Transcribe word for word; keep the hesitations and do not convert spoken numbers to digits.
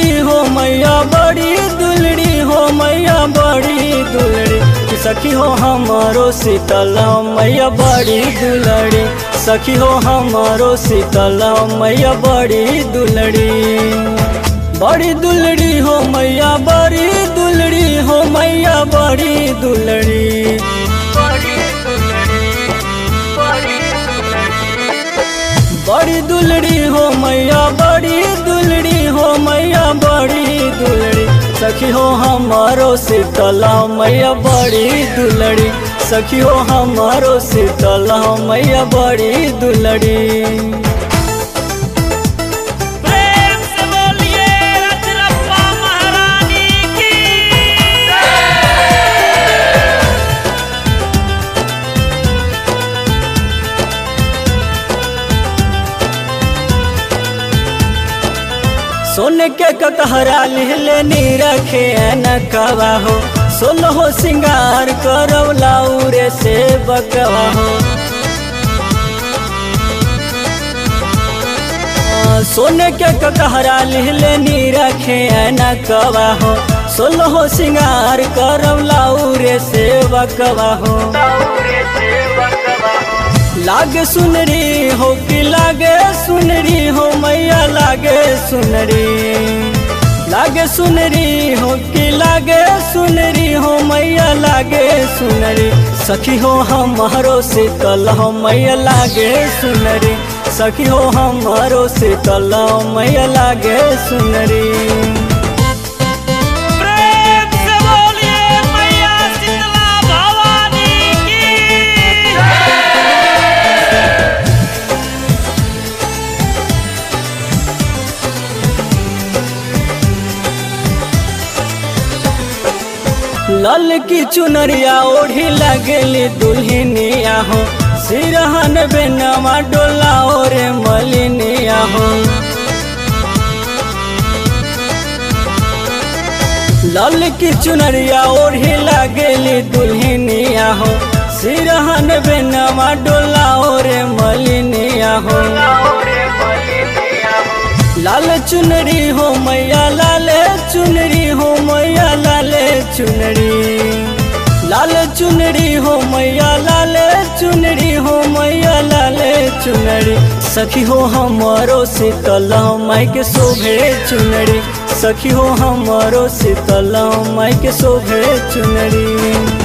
दुलड़ी हो मैया बड़ी दुलड़ी हो मैया बड़ी दुलड़ी सखी हो हमारो शीतला मैया बड़ी दुलड़ी सखी हो हमारो शीतला मैया बड़ी दुलड़ी बड़ी दुलड़ी हो मैया बड़ी दुलड़ी हो मैया बड़ी दुलड़ी बड़ी दुलड़ी हो मैया बड़ी दुलड़ी हो मैया बड़ी दुलड़ी सखी हो हमारो शीतला मैया बड़ी दुलड़ी सखी हो हमारो शीतला मैया बड़ी दुलड़ी। सोने के कटहरा लिहले नी रखे न कवा हो सोलो हो सिंगार करव लाउरे से बकवा हो सोने के कटहरा लिहले नी रखे न कवा हो सोलो हो सिंगार करव लाउरे से बकवा हो लागे सुनरी हो कि लागे सुनरी हो मैया लागे सुनरी लागे सुनरी हो कि लागे सुनरी हो मैया लागे सुनरी सखी हो हमारो शीतल हो मैया लागे सुनरी सखी हो हमारो शीतल मैया लागे सुनरी। लाल की चुनरिया ओढ़ी लगली दुल्हनिया हो सिरहन बेनवा डोला और मलिनिया हो लाल की चुनरिया ओढ़ी लगली दुल्हनिया हो सिरहन बेनवा डोला और मलिनिया हो लाल चुनरी हो मैया लाल चुनरी हो मैया लाल चुनरी लाल चुनरी हो मैया लाल चुनरी हो मैया लाल चुनरी सखी हो हमारो शीतला माई के शोभे चुनरी सखी हो हमारो शीतला माई के शोभे चुनरी।